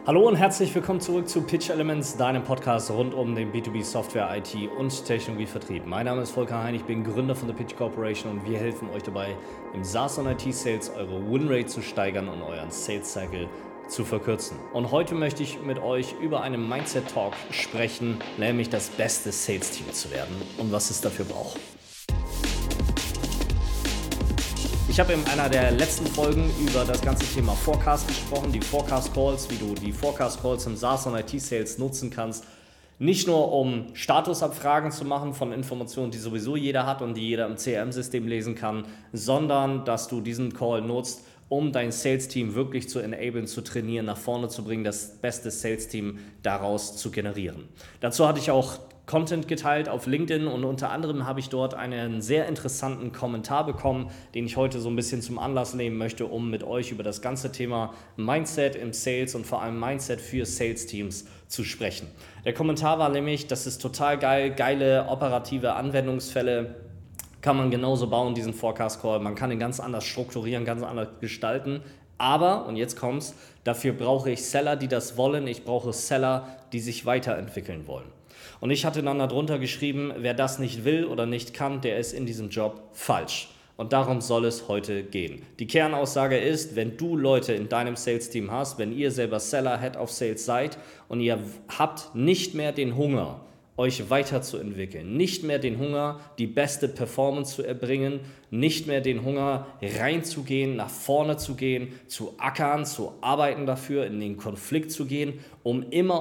Hallo und herzlich willkommen zurück zu Pitch Elements, deinem Podcast rund um den B2B Software, IT und Technologievertrieb. Mein Name ist Volker Hein, ich bin Gründer von der Pitch Corporation und wir helfen euch dabei, im SaaS und IT-Sales eure Winrate zu steigern und euren Sales Cycle zu verkürzen. Und heute möchte ich mit euch über einen Mindset Talk sprechen, nämlich das beste Sales Team zu werden und was es dafür braucht. Ich habe in einer der letzten Folgen über das ganze Thema Forecast gesprochen, die Forecast Calls, wie du die Forecast Calls im SaaS und IT-Sales nutzen kannst. Nicht nur, um Statusabfragen zu machen von Informationen, die sowieso jeder hat und die jeder im CRM-System lesen kann, sondern dass du diesen Call nutzt, um dein Sales-Team wirklich zu enablen, zu trainieren, nach vorne zu bringen, das beste Sales-Team daraus zu generieren. Dazu hatte ich auch Content geteilt auf LinkedIn und unter anderem habe ich dort einen sehr interessanten Kommentar bekommen, den ich heute so ein bisschen zum Anlass nehmen möchte, um mit euch über das ganze Thema Mindset im Sales und vor allem Mindset für Sales-Teams zu sprechen. Der Kommentar war nämlich, das ist total geil, geile operative Anwendungsfälle, kann man genauso bauen, diesen Forecast-Call, man kann ihn ganz anders strukturieren, ganz anders gestalten, aber, und jetzt kommt's, dafür brauche ich Seller, die das wollen, ich brauche Seller, die sich weiterentwickeln wollen. Und ich hatte dann darunter geschrieben, wer das nicht will oder nicht kann, der ist in diesem Job falsch. Und darum soll es heute gehen. Die Kernaussage ist, wenn du Leute in deinem Sales-Team hast, wenn ihr selber Seller, Head of Sales seid und ihr habt nicht mehr den Hunger, euch weiterzuentwickeln, nicht mehr den Hunger, die beste Performance zu erbringen, nicht mehr den Hunger, reinzugehen, nach vorne zu gehen, zu ackern, zu arbeiten dafür, in den Konflikt zu gehen, um immer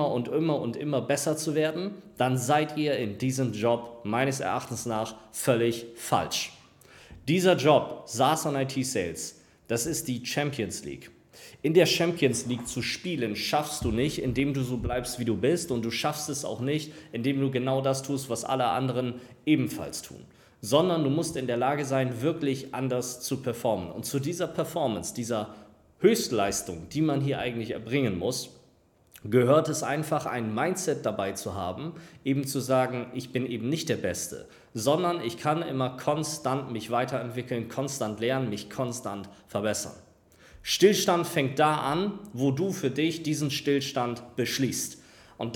besser zu werden, dann seid ihr in diesem Job meines Erachtens nach völlig falsch. Dieser Job, SaaS und IT-Sales, das ist die Champions League. In der Champions League zu spielen, schaffst du nicht, indem du so bleibst, wie du bist, und du schaffst es auch nicht, indem du genau das tust, was alle anderen ebenfalls tun, sondern du musst in der Lage sein, wirklich anders zu performen. Und zu dieser Performance, dieser Höchstleistung, die man hier eigentlich erbringen muss, gehört es einfach, ein Mindset dabei zu haben, eben zu sagen, ich bin eben nicht der Beste, sondern ich kann immer konstant mich weiterentwickeln, konstant lernen, mich konstant verbessern. Stillstand fängt da an, wo du für dich diesen Stillstand beschließt. Und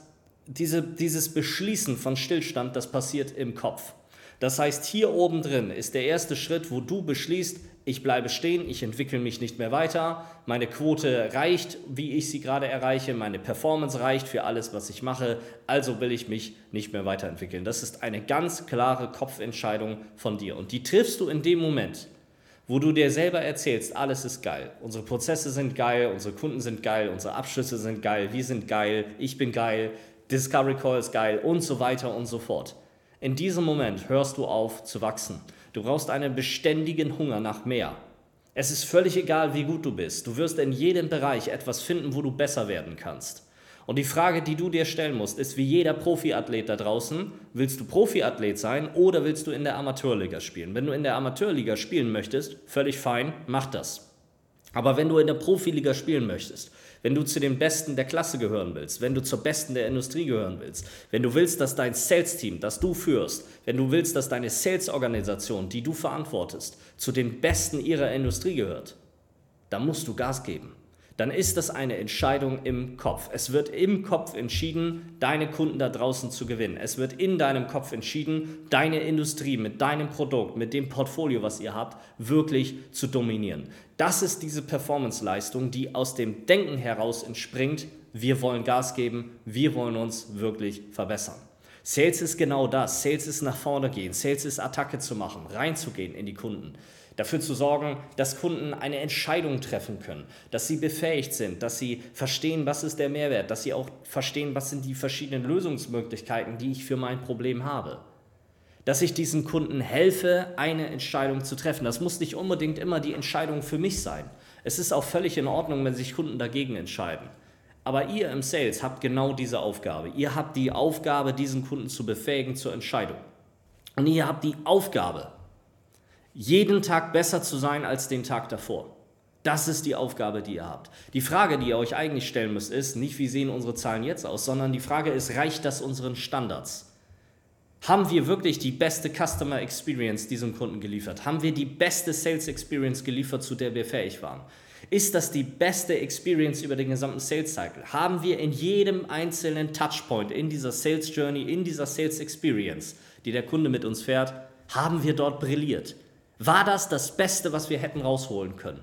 dieses Beschließen von Stillstand, das passiert im Kopf. Das heißt, hier oben drin ist der erste Schritt, wo du beschließt, ich bleibe stehen, ich entwickle mich nicht mehr weiter, meine Quote reicht, wie ich sie gerade erreiche, meine Performance reicht für alles, was ich mache, also will ich mich nicht mehr weiterentwickeln. Das ist eine ganz klare Kopfentscheidung von dir und die triffst du in dem Moment, wo du dir selber erzählst, alles ist geil, unsere Prozesse sind geil, unsere Kunden sind geil, unsere Abschlüsse sind geil, wir sind geil, ich bin geil, Discovery Call ist geil und so weiter und so fort. In diesem Moment hörst du auf zu wachsen. Du brauchst einen beständigen Hunger nach mehr. Es ist völlig egal, wie gut du bist. Du wirst in jedem Bereich etwas finden, wo du besser werden kannst. Und die Frage, die du dir stellen musst, ist wie jeder Profiathlet da draußen, willst du Profiathlet sein oder willst du in der Amateurliga spielen? Wenn du in der Amateurliga spielen möchtest, völlig fein, mach das. Aber wenn du in der Profiliga spielen möchtest, wenn du zu den Besten der Klasse gehören willst, wenn du zur Besten der Industrie gehören willst, wenn du willst, dass dein Sales-Team, das du führst, wenn du willst, dass deine Sales-Organisation, die du verantwortest, zu den Besten ihrer Industrie gehört, dann musst du Gas geben. Dann ist das eine Entscheidung im Kopf. Es wird im Kopf entschieden, deine Kunden da draußen zu gewinnen. Es wird in deinem Kopf entschieden, deine Industrie mit deinem Produkt, mit dem Portfolio, was ihr habt, wirklich zu dominieren. Das ist diese Performance-Leistung, die aus dem Denken heraus entspringt, wir wollen Gas geben, wir wollen uns wirklich verbessern. Sales ist genau das. Sales ist nach vorne gehen. Sales ist Attacke zu machen, reinzugehen in die Kunden. Dafür zu sorgen, dass Kunden eine Entscheidung treffen können, dass sie befähigt sind, dass sie verstehen, was ist der Mehrwert, dass sie auch verstehen, was sind die verschiedenen Lösungsmöglichkeiten, die ich für mein Problem habe. Dass ich diesen Kunden helfe, eine Entscheidung zu treffen. Das muss nicht unbedingt immer die Entscheidung für mich sein. Es ist auch völlig in Ordnung, wenn sich Kunden dagegen entscheiden. Aber ihr im Sales habt genau diese Aufgabe. Ihr habt die Aufgabe, diesen Kunden zu befähigen zur Entscheidung. Und ihr habt die Aufgabe, jeden Tag besser zu sein als den Tag davor. Das ist die Aufgabe, die ihr habt. Die Frage, die ihr euch eigentlich stellen müsst, ist nicht, wie sehen unsere Zahlen jetzt aus, sondern die Frage ist, reicht das unseren Standards? Haben wir wirklich die beste Customer Experience diesem Kunden geliefert? Haben wir die beste Sales Experience geliefert, zu der wir fähig waren? Ist das die beste Experience über den gesamten Sales Cycle? Haben wir in jedem einzelnen Touchpoint in dieser Sales Journey, in dieser Sales Experience, die der Kunde mit uns fährt, haben wir dort brilliert? War das Beste, was wir hätten rausholen können?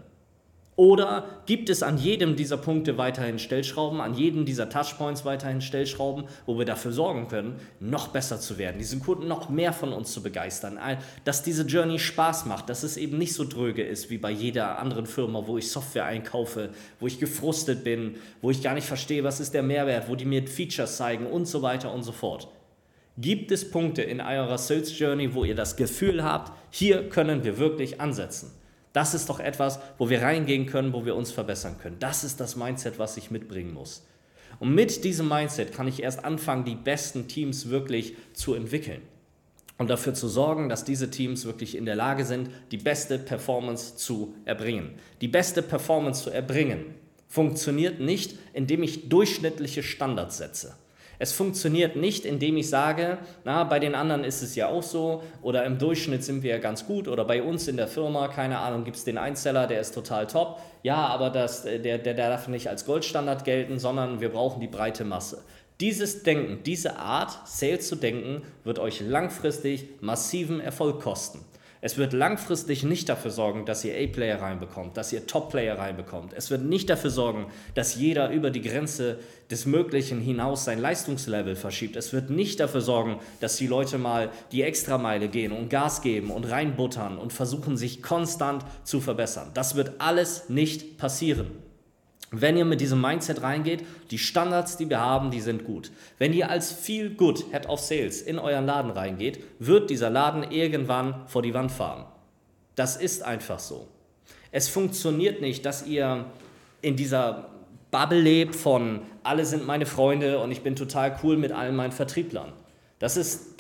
Oder gibt es an jedem dieser Punkte weiterhin Stellschrauben, an jedem dieser Touchpoints weiterhin Stellschrauben, wo wir dafür sorgen können, noch besser zu werden, diesen Kunden noch mehr von uns zu begeistern, dass diese Journey Spaß macht, dass es eben nicht so dröge ist wie bei jeder anderen Firma, wo ich Software einkaufe, wo ich gefrustet bin, wo ich gar nicht verstehe, was ist der Mehrwert, wo die mir Features zeigen und so weiter und so fort. Gibt es Punkte in eurer Sales Journey, wo ihr das Gefühl habt, hier können wir wirklich ansetzen? Das ist doch etwas, wo wir reingehen können, wo wir uns verbessern können. Das ist das Mindset, was ich mitbringen muss. Und mit diesem Mindset kann ich erst anfangen, die besten Teams wirklich zu entwickeln. Und dafür zu sorgen, dass diese Teams wirklich in der Lage sind, die beste Performance zu erbringen. Die beste Performance zu erbringen funktioniert nicht, indem ich durchschnittliche Standards setze. Es funktioniert nicht, indem ich sage, bei den anderen ist es ja auch so oder im Durchschnitt sind wir ja ganz gut oder bei uns in der Firma, keine Ahnung, gibt es den Einzeller, der ist total top. Ja, aber der darf nicht als Goldstandard gelten, sondern wir brauchen die breite Masse. Dieses Denken, diese Art, Sales zu denken, wird euch langfristig massiven Erfolg kosten. Es wird langfristig nicht dafür sorgen, dass ihr A-Player reinbekommt, dass ihr Top-Player reinbekommt. Es wird nicht dafür sorgen, dass jeder über die Grenze des Möglichen hinaus sein Leistungslevel verschiebt. Es wird nicht dafür sorgen, dass die Leute mal die Extrameile gehen und Gas geben und reinbuttern und versuchen, sich konstant zu verbessern. Das wird alles nicht passieren. Wenn ihr mit diesem Mindset reingeht, die Standards, die wir haben, die sind gut. Wenn ihr als Feel Good Head of Sales in euren Laden reingeht, wird dieser Laden irgendwann vor die Wand fahren. Das ist einfach so. Es funktioniert nicht, dass ihr in dieser Bubble lebt von alle sind meine Freunde und ich bin total cool mit allen meinen Vertrieblern. Das ist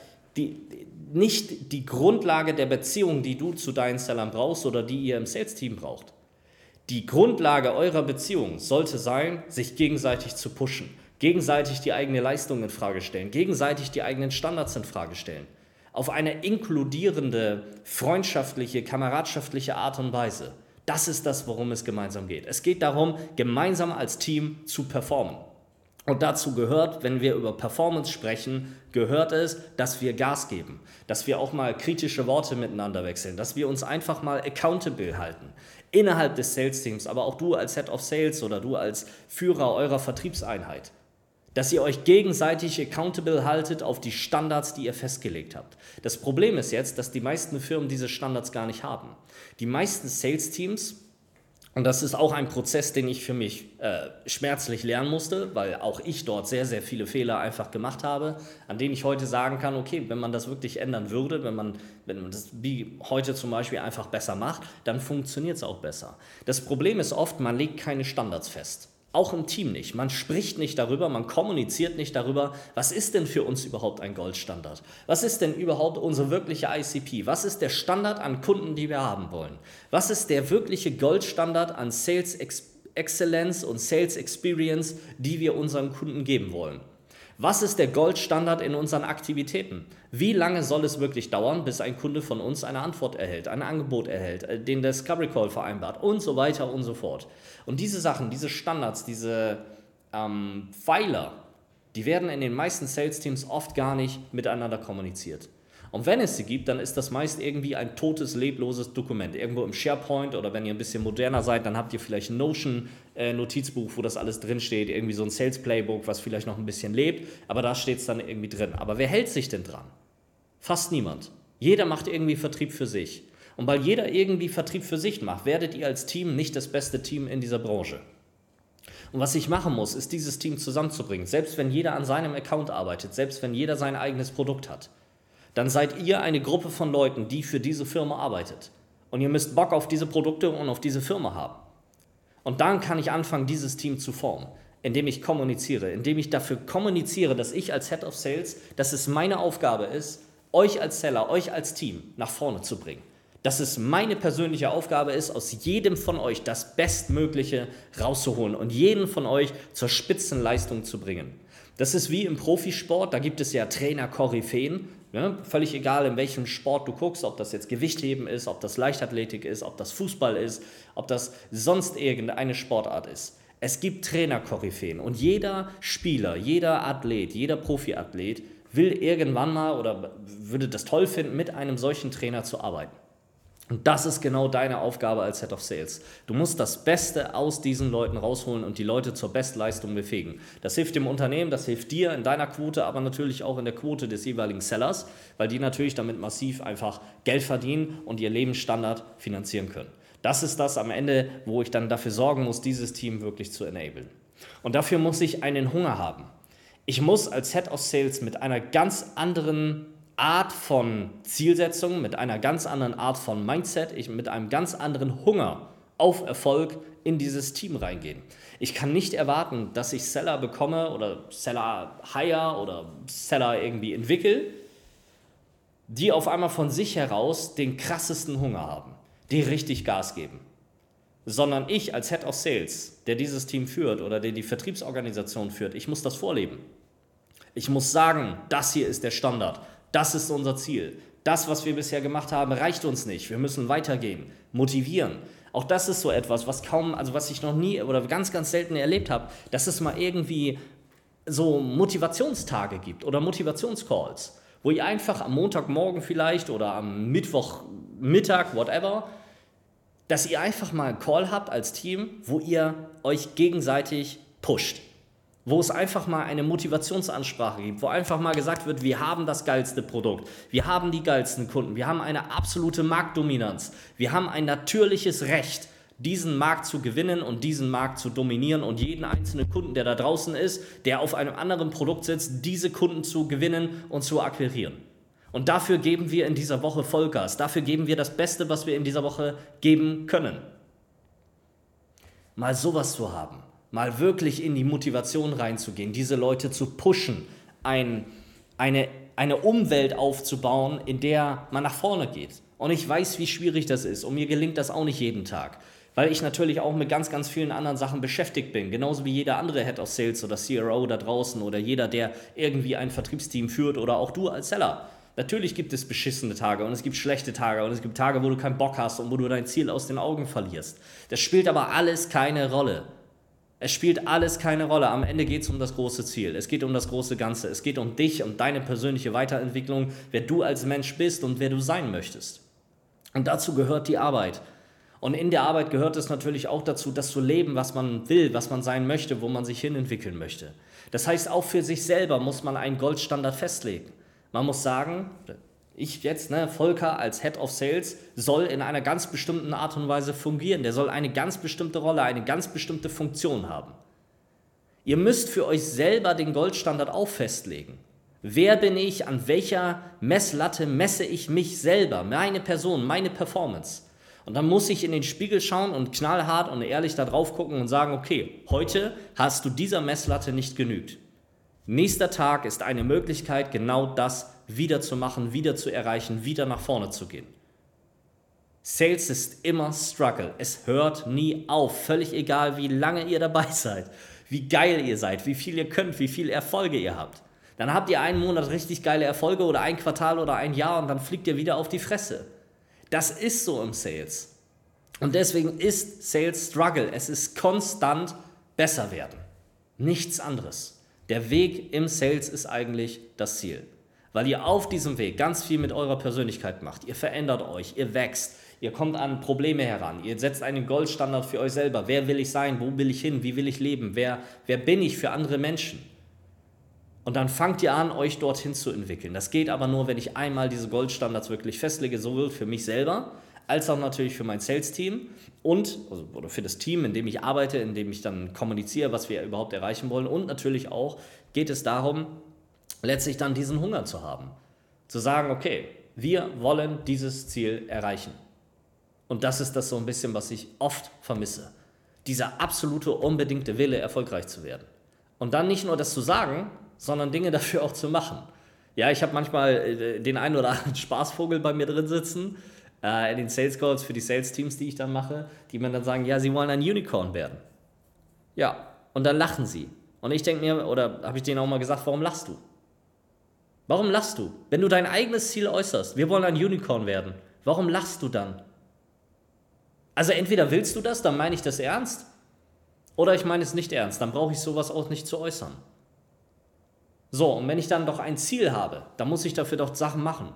nicht die Grundlage der Beziehung, die du zu deinen Sellern brauchst oder die ihr im Sales-Team braucht. Die Grundlage eurer Beziehung sollte sein, sich gegenseitig zu pushen, gegenseitig die eigene Leistung in Frage stellen, gegenseitig die eigenen Standards in Frage stellen. Auf eine inkludierende, freundschaftliche, kameradschaftliche Art und Weise. Das ist das, worum es gemeinsam geht. Es geht darum, gemeinsam als Team zu performen. Und dazu gehört, wenn wir über Performance sprechen, gehört es, dass wir Gas geben, dass wir auch mal kritische Worte miteinander wechseln, dass wir uns einfach mal accountable halten. Innerhalb des Sales-Teams, aber auch du als Head of Sales oder du als Führer eurer Vertriebseinheit. Dass ihr euch gegenseitig accountable haltet auf die Standards, die ihr festgelegt habt. Das Problem ist jetzt, dass die meisten Firmen diese Standards gar nicht haben. Die meisten Sales-Teams, und das ist auch ein Prozess, den ich für mich schmerzlich lernen musste, weil auch ich dort sehr, sehr viele Fehler einfach gemacht habe, an denen ich heute sagen kann, okay, wenn man das wirklich ändern würde, wenn man das wie heute zum Beispiel einfach besser macht, dann funktioniert es auch besser. Das Problem ist oft, man legt keine Standards fest. Auch im Team nicht. Man spricht nicht darüber, man kommuniziert nicht darüber, was ist denn für uns überhaupt ein Goldstandard? Was ist denn überhaupt unsere wirkliche ICP? Was ist der Standard an Kunden, die wir haben wollen? Was ist der wirkliche Goldstandard an Sales Excellence und Sales Experience, die wir unseren Kunden geben wollen? Was ist der Goldstandard in unseren Aktivitäten? Wie lange soll es wirklich dauern, bis ein Kunde von uns eine Antwort erhält, ein Angebot erhält, den Discovery Call vereinbart und so weiter und so fort. Und diese Sachen, diese Standards, diese Pfeiler, die werden in den meisten Sales-Teams oft gar nicht miteinander kommuniziert. Und wenn es sie gibt, dann ist das meist irgendwie ein totes, lebloses Dokument. Irgendwo im SharePoint oder wenn ihr ein bisschen moderner seid, dann habt ihr vielleicht ein Notion-Notizbuch, wo das alles drinsteht. Irgendwie so ein Sales-Playbook, was vielleicht noch ein bisschen lebt, aber da steht es dann irgendwie drin. Aber wer hält sich denn dran? Fast niemand. Jeder macht irgendwie Vertrieb für sich. Und weil jeder irgendwie Vertrieb für sich macht, werdet ihr als Team nicht das beste Team in dieser Branche. Und was ich machen muss, ist dieses Team zusammenzubringen. Selbst wenn jeder an seinem Account arbeitet, selbst wenn jeder sein eigenes Produkt hat. Dann seid ihr eine Gruppe von Leuten, die für diese Firma arbeitet. Und ihr müsst Bock auf diese Produkte und auf diese Firma haben. Und dann kann ich anfangen, dieses Team zu formen, indem ich kommuniziere, indem ich dafür kommuniziere, dass ich als Head of Sales, dass es meine Aufgabe ist, euch als Seller, euch als Team nach vorne zu bringen. Dass es meine persönliche Aufgabe ist, aus jedem von euch das Bestmögliche rauszuholen und jeden von euch zur Spitzenleistung zu bringen. Das ist wie im Profisport, da gibt es ja Trainer-Koryphäen, Ja, völlig egal, in welchem Sport du guckst, ob das jetzt Gewichtheben ist, ob das Leichtathletik ist, ob das Fußball ist, ob das sonst irgendeine Sportart ist. Es gibt Trainer-Koryphäen und jeder Spieler, jeder Athlet, jeder Profiathlet will irgendwann mal oder würde das toll finden, mit einem solchen Trainer zu arbeiten. Und das ist genau deine Aufgabe als Head of Sales. Du musst das Beste aus diesen Leuten rausholen und die Leute zur Bestleistung befähigen. Das hilft dem Unternehmen, das hilft dir in deiner Quote, aber natürlich auch in der Quote des jeweiligen Sellers, weil die natürlich damit massiv einfach Geld verdienen und ihr Lebensstandard finanzieren können. Das ist das am Ende, wo ich dann dafür sorgen muss, dieses Team wirklich zu enablen. Und dafür muss ich einen Hunger haben. Ich muss als Head of Sales mit einer ganz anderen Art von Zielsetzung, mit einer ganz anderen Art von Mindset, mit einem ganz anderen Hunger auf Erfolg in dieses Team reingehen. Ich kann nicht erwarten, dass ich Seller bekomme oder Seller hire oder Seller irgendwie entwickle, die auf einmal von sich heraus den krassesten Hunger haben, die richtig Gas geben. Sondern ich als Head of Sales, der dieses Team führt oder der die Vertriebsorganisation führt, ich muss das vorleben. Ich muss sagen, das hier ist der Standard. Das ist unser Ziel. Das, was wir bisher gemacht haben, reicht uns nicht. Wir müssen weitergehen, motivieren. Auch das ist so etwas, was ich noch nie oder ganz, ganz selten erlebt habe, dass es mal irgendwie so Motivationstage gibt oder Motivationscalls, wo ihr einfach am Montagmorgen vielleicht oder am Mittwochmittag, whatever, dass ihr einfach mal einen Call habt als Team, wo ihr euch gegenseitig pusht. Wo es einfach mal eine Motivationsansprache gibt, wo einfach mal gesagt wird, wir haben das geilste Produkt, wir haben die geilsten Kunden, wir haben eine absolute Marktdominanz, wir haben ein natürliches Recht, diesen Markt zu gewinnen und diesen Markt zu dominieren und jeden einzelnen Kunden, der da draußen ist, der auf einem anderen Produkt sitzt, diese Kunden zu gewinnen und zu akquirieren. Und dafür geben wir in dieser Woche Vollgas, dafür geben wir das Beste, was wir in dieser Woche geben können. Mal sowas zu haben. Mal wirklich in die Motivation reinzugehen, diese Leute zu pushen, eine Umwelt aufzubauen, in der man nach vorne geht. Und ich weiß, wie schwierig das ist und mir gelingt das auch nicht jeden Tag, weil ich natürlich auch mit ganz, ganz vielen anderen Sachen beschäftigt bin, genauso wie jeder andere Head of Sales oder CRO da draußen oder jeder, der irgendwie ein Vertriebsteam führt oder auch du als Seller. Natürlich gibt es beschissene Tage und es gibt schlechte Tage und es gibt Tage, wo du keinen Bock hast und wo du dein Ziel aus den Augen verlierst. Das spielt aber alles keine Rolle. Es spielt alles keine Rolle. Am Ende geht es um das große Ziel. Es geht um das große Ganze. Es geht um dich, um deine persönliche Weiterentwicklung, wer du als Mensch bist und wer du sein möchtest. Und dazu gehört die Arbeit. Und in der Arbeit gehört es natürlich auch dazu, das zu leben, was man will, was man sein möchte, wo man sich hinentwickeln möchte. Das heißt, auch für sich selber muss man einen Goldstandard festlegen. Man muss sagen, ich jetzt, Volker als Head of Sales, soll in einer ganz bestimmten Art und Weise fungieren. Der soll eine ganz bestimmte Rolle, eine ganz bestimmte Funktion haben. Ihr müsst für euch selber den Goldstandard auch festlegen. Wer bin ich, an welcher Messlatte messe ich mich selber, meine Person, meine Performance? Und dann muss ich in den Spiegel schauen und knallhart und ehrlich da drauf gucken und sagen, okay, heute hast du dieser Messlatte nicht genügt. Nächster Tag ist eine Möglichkeit, genau das wieder zu machen, wieder zu erreichen, wieder nach vorne zu gehen. Sales ist immer Struggle. Es hört nie auf. Völlig egal, wie lange ihr dabei seid, wie geil ihr seid, wie viel ihr könnt, wie viele Erfolge ihr habt. Dann habt ihr einen Monat richtig geile Erfolge oder ein Quartal oder ein Jahr und dann fliegt ihr wieder auf die Fresse. Das ist so im Sales. Und deswegen ist Sales Struggle. Es ist konstant besser werden. Nichts anderes. Der Weg im Sales ist eigentlich das Ziel. Weil ihr auf diesem Weg ganz viel mit eurer Persönlichkeit macht. Ihr verändert euch, ihr wächst, ihr kommt an Probleme heran, ihr setzt einen Goldstandard für euch selber. Wer will ich sein? Wo will ich hin? Wie will ich leben? Wer bin ich für andere Menschen? Und dann fangt ihr an, euch dorthin zu entwickeln. Das geht aber nur, wenn ich einmal diese Goldstandards wirklich festlege, sowohl für mich selber, als auch natürlich für mein Sales-Team oder für das Team, in dem ich arbeite, in dem ich dann kommuniziere, was wir überhaupt erreichen wollen. Und natürlich auch geht es darum, letztlich dann diesen Hunger zu haben. Zu sagen, okay, wir wollen dieses Ziel erreichen. Und das ist das so ein bisschen, was ich oft vermisse. Dieser absolute, unbedingte Wille, erfolgreich zu werden. Und dann nicht nur das zu sagen, sondern Dinge dafür auch zu machen. Ja, ich habe manchmal den einen oder anderen Spaßvogel bei mir drin sitzen, in den Sales Calls für die Sales Teams, die ich dann mache, die mir dann sagen, ja, sie wollen ein Unicorn werden. Ja, und dann lachen sie. Und ich denke mir, oder habe ich denen auch mal gesagt, warum lachst du? Warum lachst du? Wenn du dein eigenes Ziel äußerst, wir wollen ein Unicorn werden, warum lachst du dann? Also entweder willst du das, dann meine ich das ernst, oder ich meine es nicht ernst, dann brauche ich sowas auch nicht zu äußern. So, und wenn ich dann doch ein Ziel habe, dann muss ich dafür doch Sachen machen.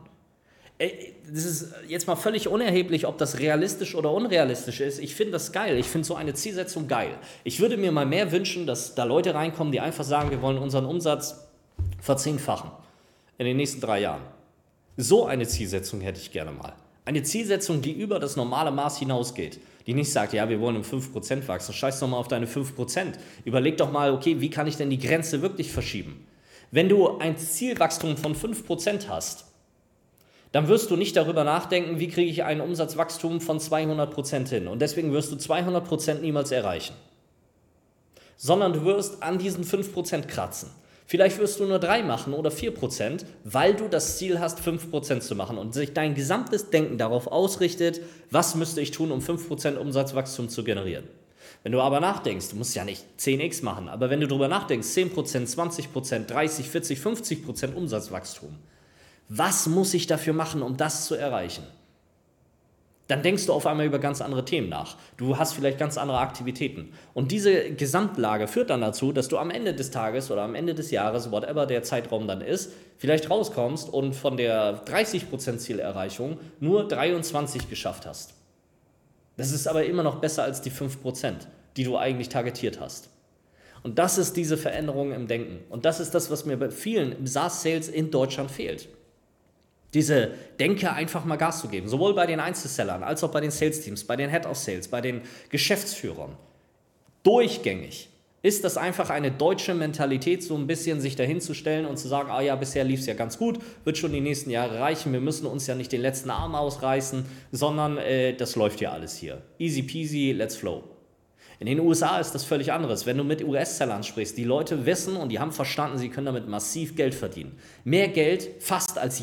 Das ist jetzt mal völlig unerheblich, ob das realistisch oder unrealistisch ist. Ich finde das geil. Ich finde so eine Zielsetzung geil. Ich würde mir mal mehr wünschen, dass da Leute reinkommen, die einfach sagen, wir wollen unseren Umsatz verzehnfachen in den nächsten 3 Jahren. So eine Zielsetzung hätte ich gerne mal. Eine Zielsetzung, die über das normale Maß hinausgeht. Die nicht sagt, ja, wir wollen um 5% wachsen. Scheiß doch mal auf deine 5%. Überleg doch mal, okay, wie kann ich denn die Grenze wirklich verschieben? Wenn du ein Zielwachstum von 5% hast, dann wirst du nicht darüber nachdenken, wie kriege ich ein Umsatzwachstum von 200% hin. Und deswegen wirst du 200% niemals erreichen. Sondern du wirst an diesen 5% kratzen. Vielleicht wirst du nur 3 machen oder 4%, weil du das Ziel hast, 5% zu machen und sich dein gesamtes Denken darauf ausrichtet, was müsste ich tun, um 5% Umsatzwachstum zu generieren. Wenn du aber nachdenkst, du musst ja nicht 10x machen, aber wenn du darüber nachdenkst, 10%, 20%, 30, 40, 50% Umsatzwachstum, was muss ich dafür machen, um das zu erreichen? Dann denkst du auf einmal über ganz andere Themen nach. Du hast vielleicht ganz andere Aktivitäten. Und diese Gesamtlage führt dann dazu, dass du am Ende des Tages oder am Ende des Jahres, whatever der Zeitraum dann ist, vielleicht rauskommst und von der 30% Zielerreichung nur 23 geschafft hast. Das ist aber immer noch besser als die 5%, die du eigentlich targetiert hast. Und das ist diese Veränderung im Denken. Und das ist das, was mir bei vielen im SaaS-Sales in Deutschland fehlt. Diese Denke, einfach mal Gas zu geben, sowohl bei den Einzelsellern als auch bei den Sales-Teams, bei den Head of Sales, bei den Geschäftsführern. Durchgängig ist das einfach eine deutsche Mentalität, so ein bisschen sich dahinzustellen und zu sagen, ah ja, bisher lief es ja ganz gut, wird schon die nächsten Jahre reichen, wir müssen uns ja nicht den letzten Arm ausreißen, sondern das läuft ja alles hier. Easy peasy, let's flow. In den USA ist das völlig anderes. Wenn du mit US-Sellern sprichst, die Leute wissen und die haben verstanden, sie können damit massiv Geld verdienen. Mehr Geld fast als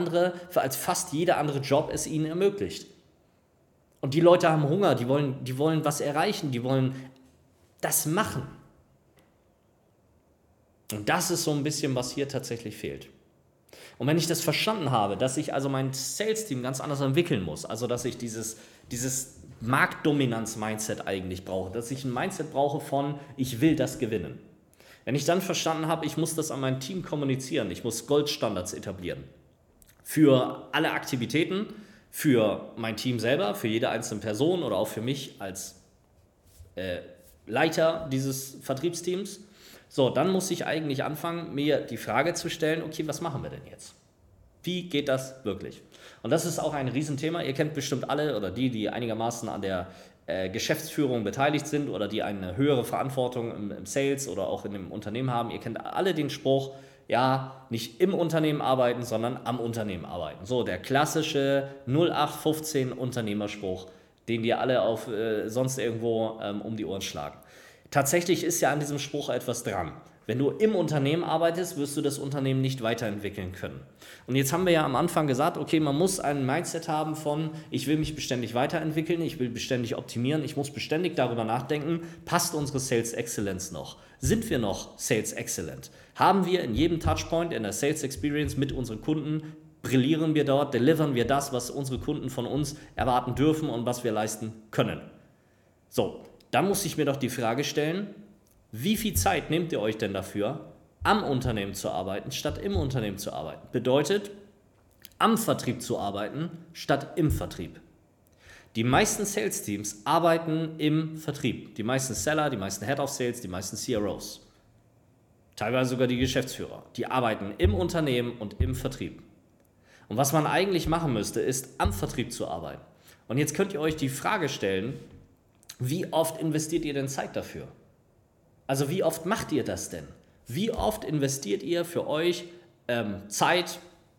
fast jeder andere Job es ihnen ermöglicht. Und die Leute haben Hunger, die wollen was erreichen, die wollen das machen. Und das ist so ein bisschen, was hier tatsächlich fehlt. Und wenn ich das verstanden habe, dass ich also mein Sales-Team ganz anders entwickeln muss, also dass ich dieses Marktdominanz-Mindset eigentlich brauche, dass ich ein Mindset brauche von, ich will das gewinnen. Wenn ich dann verstanden habe, ich muss das an mein Team kommunizieren, ich muss Goldstandards etablieren. Für alle Aktivitäten, für mein Team selber, für jede einzelne Person oder auch für mich als Leiter dieses Vertriebsteams. So, dann muss ich eigentlich anfangen, mir die Frage zu stellen, okay, was machen wir denn jetzt? Wie geht das wirklich? Und das ist auch ein Riesenthema. Ihr kennt bestimmt alle oder die einigermaßen an der Geschäftsführung beteiligt sind oder die eine höhere Verantwortung im Sales oder auch in dem Unternehmen haben. Ihr kennt alle den Spruch, ja, nicht im Unternehmen arbeiten, sondern am Unternehmen arbeiten. So, der klassische 0815 Unternehmerspruch, den dir alle auf sonst irgendwo um die Ohren schlagen. Tatsächlich ist ja an diesem Spruch etwas dran. Wenn du im Unternehmen arbeitest, wirst du das Unternehmen nicht weiterentwickeln können. Und jetzt haben wir ja am Anfang gesagt, okay, man muss ein Mindset haben von, ich will mich beständig weiterentwickeln, ich will beständig optimieren, ich muss beständig darüber nachdenken, passt unsere Sales Excellence noch? Sind wir noch Sales Excellent? Haben wir in jedem Touchpoint in der Sales Experience mit unseren Kunden, brillieren wir dort, delivern wir das, was unsere Kunden von uns erwarten dürfen und was wir leisten können? So, dann muss ich mir doch die Frage stellen, wie viel Zeit nehmt ihr euch denn dafür, am Unternehmen zu arbeiten, statt im Unternehmen zu arbeiten? Bedeutet, am Vertrieb zu arbeiten, statt im Vertrieb. Die meisten Sales-Teams arbeiten im Vertrieb. Die meisten Seller, die meisten Head of Sales, die meisten CROs. Teilweise sogar die Geschäftsführer. Die arbeiten im Unternehmen und im Vertrieb. Und was man eigentlich machen müsste, ist, am Vertrieb zu arbeiten. Und jetzt könnt ihr euch die Frage stellen, wie oft investiert ihr denn Zeit dafür? Also wie oft macht ihr das denn? Wie oft investiert ihr für euch Zeit,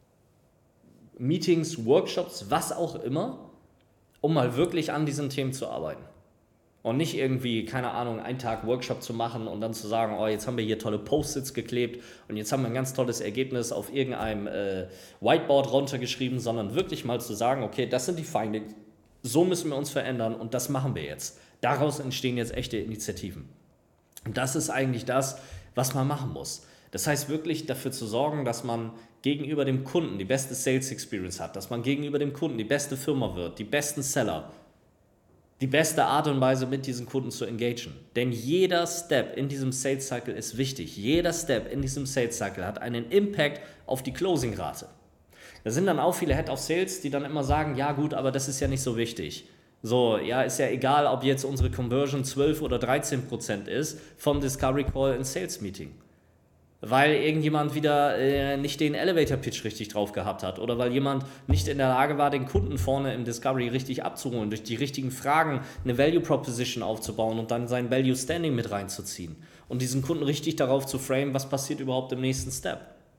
Meetings, Workshops, was auch immer, um mal wirklich an diesen Themen zu arbeiten? Und nicht irgendwie, keine Ahnung, einen Tag Workshop zu machen und dann zu sagen, oh, jetzt haben wir hier tolle Post-its geklebt und jetzt haben wir ein ganz tolles Ergebnis auf irgendeinem Whiteboard runtergeschrieben, sondern wirklich mal zu sagen, okay, das sind die Findings, so müssen wir uns verändern und das machen wir jetzt. Daraus entstehen jetzt echte Initiativen. Und das ist eigentlich das, was man machen muss. Das heißt wirklich dafür zu sorgen, dass man gegenüber dem Kunden die beste Sales Experience hat, dass man gegenüber dem Kunden die beste Firma wird, die besten Seller, die beste Art und Weise mit diesen Kunden zu engagieren. Denn jeder Step in diesem Sales Cycle ist wichtig. Jeder Step in diesem Sales Cycle hat einen Impact auf die Closing-Rate. Da sind dann auch viele Head of Sales, die dann immer sagen, ja gut, aber das ist ja nicht so wichtig. So, ja, ist ja egal, ob jetzt unsere Conversion 12 oder 13% ist vom Discovery Call in Sales Meeting. Weil irgendjemand wieder nicht den Elevator-Pitch richtig drauf gehabt hat oder weil jemand nicht in der Lage war, den Kunden vorne im Discovery richtig abzuholen, durch die richtigen Fragen eine Value Proposition aufzubauen und dann sein Value Standing mit reinzuziehen und diesen Kunden richtig darauf zu framen, was passiert überhaupt im nächsten Step.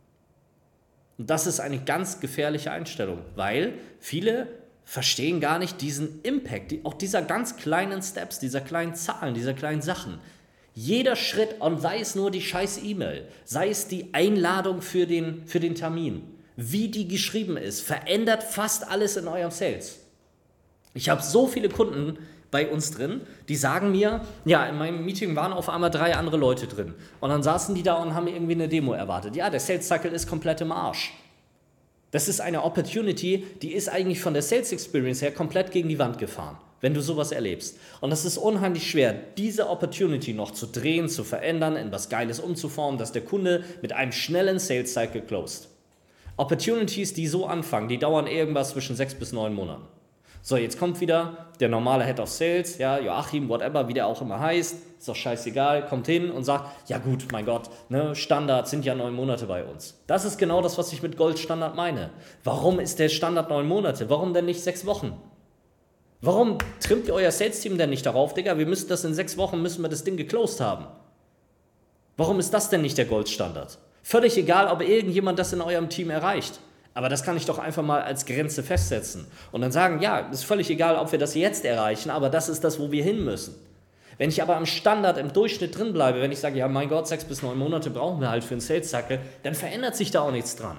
Und das ist eine ganz gefährliche Einstellung, weil viele verstehen gar nicht diesen Impact, auch dieser ganz kleinen Steps, dieser kleinen Zahlen, dieser kleinen Sachen. Jeder Schritt, und sei es nur die scheiß E-Mail, sei es die Einladung für den Termin, wie die geschrieben ist, verändert fast alles in eurem Sales. Ich habe so viele Kunden bei uns drin, die sagen mir, ja, in meinem Meeting waren auf einmal 3 andere Leute drin. Und dann saßen die da und haben irgendwie eine Demo erwartet. Ja, der Sales Cycle ist komplett im Arsch. Das ist eine Opportunity, die ist eigentlich von der Sales Experience her komplett gegen die Wand gefahren, wenn du sowas erlebst. Und es ist unheimlich schwer, diese Opportunity noch zu drehen, zu verändern, in was Geiles umzuformen, dass der Kunde mit einem schnellen Sales Cycle closed. Opportunities, die so anfangen, die dauern irgendwas zwischen 6 bis 9 Monaten. So, jetzt kommt wieder der normale Head of Sales, ja, Joachim, whatever, wie der auch immer heißt, ist doch scheißegal, kommt hin und sagt, ja gut, mein Gott, ne, Standard sind ja 9 Monate bei uns. Das ist genau das, was ich mit Goldstandard meine. Warum ist der Standard 9 Monate? Warum denn nicht 6 Wochen? Warum trimmt ihr euer Sales-Team denn nicht darauf, Digga, wir müssen das in 6 Wochen, müssen wir das Ding geclosed haben? Warum ist das denn nicht der Goldstandard? Völlig egal, ob irgendjemand das in eurem Team erreicht. Aber das kann ich doch einfach mal als Grenze festsetzen. Und dann sagen, ja, ist völlig egal, ob wir das jetzt erreichen, aber das ist das, wo wir hin müssen. Wenn ich aber am Standard, im Durchschnitt drin bleibe, wenn ich sage, ja mein Gott, 6 bis 9 Monate brauchen wir halt für einen Sales-Cycle, dann verändert sich da auch nichts dran.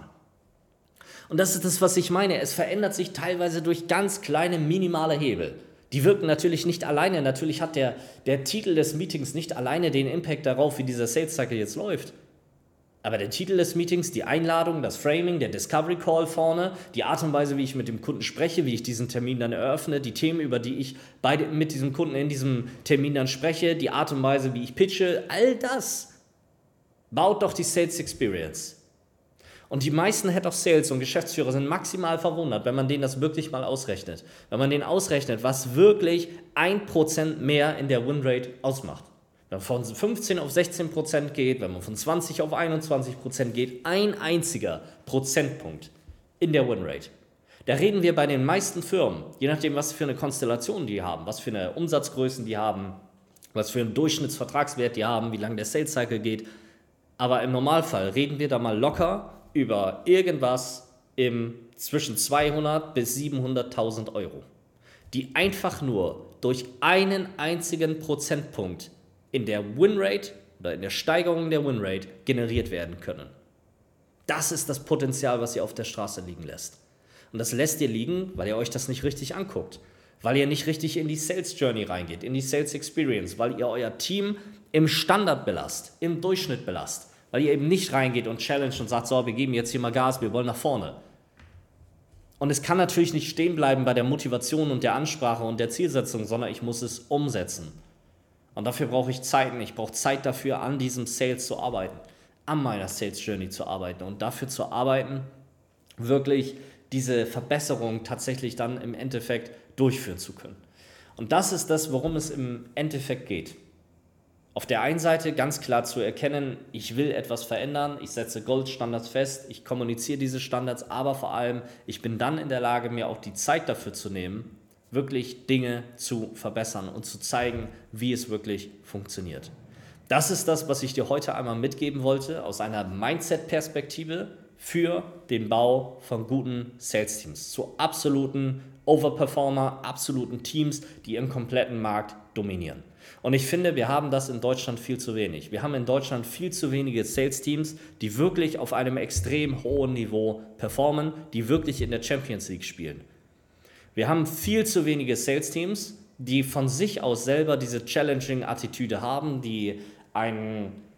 Und das ist das, was ich meine. Es verändert sich teilweise durch ganz kleine, minimale Hebel. Die wirken natürlich nicht alleine. Natürlich hat der Titel des Meetings nicht alleine den Impact darauf, wie dieser Sales-Cycle jetzt läuft. Aber der Titel des Meetings, die Einladung, das Framing, der Discovery Call vorne, die Art und Weise, wie ich mit dem Kunden spreche, wie ich diesen Termin dann eröffne, die Themen, über die ich mit diesem Kunden in diesem Termin dann spreche, die Art und Weise, wie ich pitche, all das baut doch die Sales Experience. Und die meisten Head of Sales und Geschäftsführer sind maximal verwundert, wenn man denen das wirklich mal ausrechnet. Wenn man denen ausrechnet, was wirklich 1% mehr in der Winrate ausmacht. Wenn man von 15 auf 16% geht, wenn man von 20 auf 21% geht, ein einziger Prozentpunkt in der Winrate. Da reden wir bei den meisten Firmen, je nachdem, was für eine Konstellation die haben, was für eine Umsatzgrößen die haben, was für einen Durchschnittsvertragswert die haben, wie lange der Sales Cycle geht. Aber im Normalfall reden wir da mal locker über irgendwas zwischen 200 bis 700.000 Euro, die einfach nur durch einen einzigen Prozentpunkt in der Winrate oder in der Steigerung der Winrate generiert werden können. Das ist das Potenzial, was ihr auf der Straße liegen lässt. Und das lässt ihr liegen, weil ihr euch das nicht richtig anguckt, weil ihr nicht richtig in die Sales Journey reingeht, in die Sales Experience, weil ihr euer Team im Standard belasst, im Durchschnitt belasst, weil ihr eben nicht reingeht und challenge und sagt, so, wir geben jetzt hier mal Gas, wir wollen nach vorne. Und es kann natürlich nicht stehen bleiben bei der Motivation und der Ansprache und der Zielsetzung, sondern ich muss es umsetzen. Und dafür brauche ich Zeiten. Ich brauche Zeit dafür, an diesem Sales zu arbeiten, an meiner Sales Journey zu arbeiten und dafür zu arbeiten, wirklich diese Verbesserung tatsächlich dann im Endeffekt durchführen zu können. Und das ist das, worum es im Endeffekt geht. Auf der einen Seite ganz klar zu erkennen, ich will etwas verändern, ich setze Goldstandards fest, ich kommuniziere diese Standards, aber vor allem, ich bin dann in der Lage, mir auch die Zeit dafür zu nehmen, wirklich Dinge zu verbessern und zu zeigen, wie es wirklich funktioniert. Das ist das, was ich dir heute einmal mitgeben wollte, aus einer Mindset-Perspektive für den Bau von guten Sales-Teams, zu absoluten Overperformer, absoluten Teams, die im kompletten Markt dominieren. Und ich finde, wir haben das in Deutschland viel zu wenig. Wir haben in Deutschland viel zu wenige Sales-Teams, die wirklich auf einem extrem hohen Niveau performen, die wirklich in der Champions League spielen. Wir haben viel zu wenige Sales-Teams, die von sich aus selber diese Challenging-Attitüde haben, die einen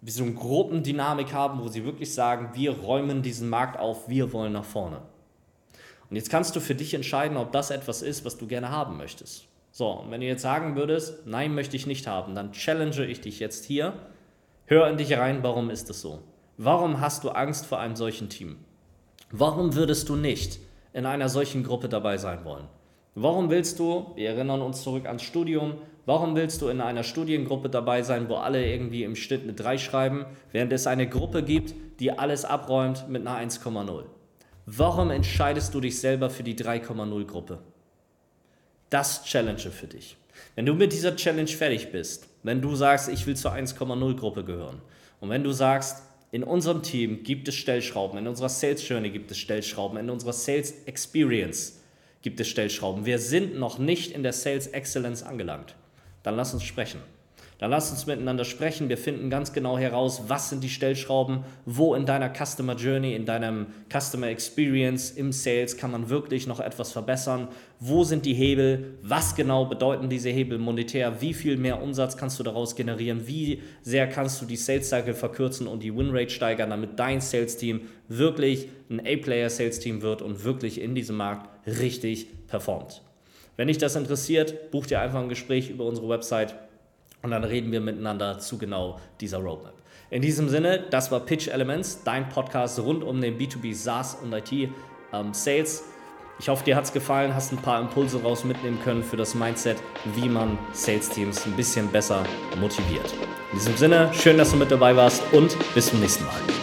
so eine Gruppendynamik haben, wo sie wirklich sagen, wir räumen diesen Markt auf, wir wollen nach vorne. Und jetzt kannst du für dich entscheiden, ob das etwas ist, was du gerne haben möchtest. So, und wenn du jetzt sagen würdest, nein, möchte ich nicht haben, dann challenge ich dich jetzt hier, hör in dich rein, warum ist das so? Warum hast du Angst vor einem solchen Team? Warum würdest du nicht in einer solchen Gruppe dabei sein wollen? Warum willst du, wir erinnern uns zurück ans Studium, warum willst du in einer Studiengruppe dabei sein, wo alle irgendwie im Schnitt eine 3 schreiben, während es eine Gruppe gibt, die alles abräumt mit einer 1,0? Warum entscheidest du dich selber für die 3,0 Gruppe? Das challenge für dich. Wenn du mit dieser Challenge fertig bist, wenn du sagst, ich will zur 1,0 Gruppe gehören und wenn du sagst, in unserem Team gibt es Stellschrauben, in unserer Sales Journey gibt es Stellschrauben, in unserer Sales Experience gibt es Stellschrauben, wir sind noch nicht in der Sales Excellence angelangt, dann lass uns sprechen. Dann lass uns miteinander sprechen, wir finden ganz genau heraus, was sind die Stellschrauben, wo in deiner Customer Journey, in deinem Customer Experience, im Sales kann man wirklich noch etwas verbessern, wo sind die Hebel, was genau bedeuten diese Hebel monetär, wie viel mehr Umsatz kannst du daraus generieren, wie sehr kannst du die Sales Cycle verkürzen und die Winrate steigern, damit dein Sales Team wirklich ein A-Player Sales Team wird und wirklich in diesem Markt richtig performt. Wenn dich das interessiert, buch dir einfach ein Gespräch über unsere Website. Und dann reden wir miteinander zu genau dieser Roadmap. In diesem Sinne, das war Pitch Elements, dein Podcast rund um den B2B SaaS und IT Sales. Ich hoffe, dir hat es gefallen, hast ein paar Impulse raus mitnehmen können für das Mindset, wie man Sales Teams ein bisschen besser motiviert. In diesem Sinne, schön, dass du mit dabei warst und bis zum nächsten Mal.